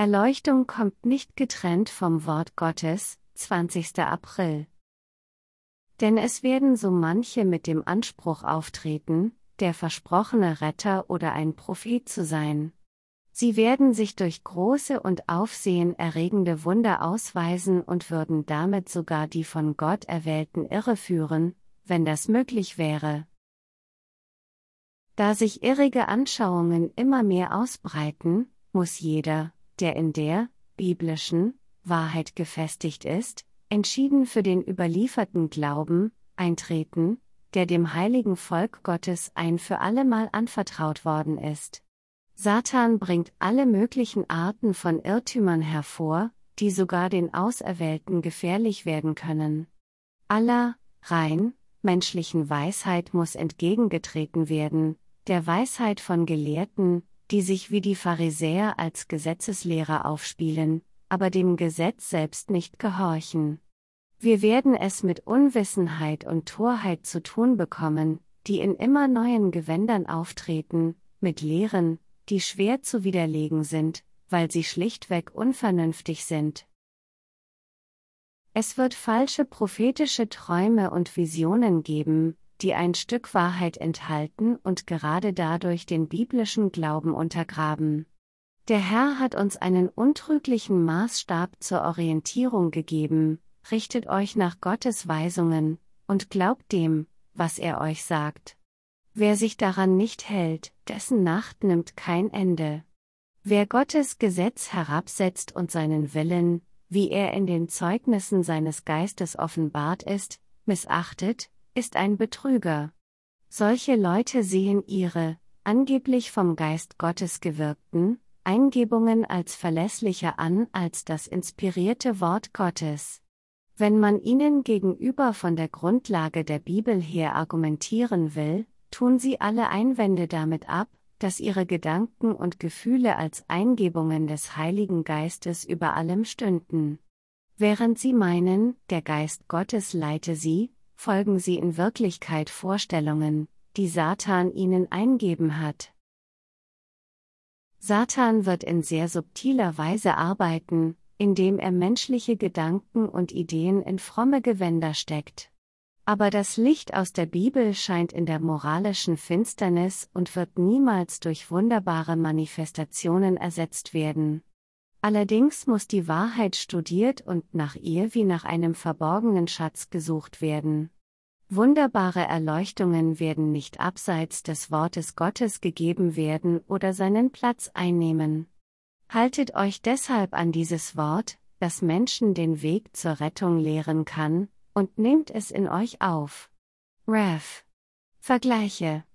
Erleuchtung kommt nicht getrennt vom Wort Gottes, 20. April. Denn es werden so manche mit dem Anspruch auftreten, der versprochene Retter oder ein Prophet zu sein. Sie werden sich durch große und aufsehenerregende Wunder ausweisen und würden damit sogar die von Gott Erwählten irreführen, wenn das möglich wäre. Da sich irrige Anschauungen immer mehr ausbreiten, muss jeder, der in der biblischen Wahrheit gefestigt ist, entschieden für den überlieferten Glauben eintreten, der dem heiligen Volk Gottes ein für allemal anvertraut worden ist. Satan bringt alle möglichen Arten von Irrtümern hervor, die sogar den Auserwählten gefährlich werden können. Aller rein menschlichen Weisheit muss entgegengetreten werden, der Weisheit von Gelehrten, die sich wie die Pharisäer als Gesetzeslehrer aufspielen, aber dem Gesetz selbst nicht gehorchen. Wir werden es mit Unwissenheit und Torheit zu tun bekommen, die in immer neuen Gewändern auftreten, mit Lehren, die schwer zu widerlegen sind, weil sie schlichtweg unvernünftig sind. Es wird falsche prophetische Träume und Visionen geben, die ein Stück Wahrheit enthalten und gerade dadurch den biblischen Glauben untergraben. Der Herr hat uns einen untrüglichen Maßstab zur Orientierung gegeben: Richtet euch nach Gottes Weisungen und glaubt dem, was er euch sagt. Wer sich daran nicht hält, dessen Nacht nimmt kein Ende. Wer Gottes Gesetz herabsetzt und seinen Willen, wie er in den Zeugnissen seines Geistes offenbart ist, missachtet, ist ein Betrüger. Solche Leute sehen ihre, angeblich vom Geist Gottes gewirkten, Eingebungen als verlässlicher an als das inspirierte Wort Gottes. Wenn man ihnen gegenüber von der Grundlage der Bibel her argumentieren will, tun sie alle Einwände damit ab, dass ihre Gedanken und Gefühle als Eingebungen des Heiligen Geistes über allem stünden. Während sie meinen, der Geist Gottes leite sie, folgen sie in Wirklichkeit Vorstellungen, die Satan ihnen eingeben hat. Satan wird in sehr subtiler Weise arbeiten, indem er menschliche Gedanken und Ideen in fromme Gewänder steckt. Aber das Licht aus der Bibel scheint in der moralischen Finsternis und wird niemals durch wunderbare Manifestationen ersetzt werden. Allerdings muss die Wahrheit studiert und nach ihr wie nach einem verborgenen Schatz gesucht werden. Wunderbare Erleuchtungen werden nicht abseits des Wortes Gottes gegeben werden oder seinen Platz einnehmen. Haltet euch deshalb an dieses Wort, das Menschen den Weg zur Rettung lehren kann, und nehmt es in euch auf. Rev. Vergleiche.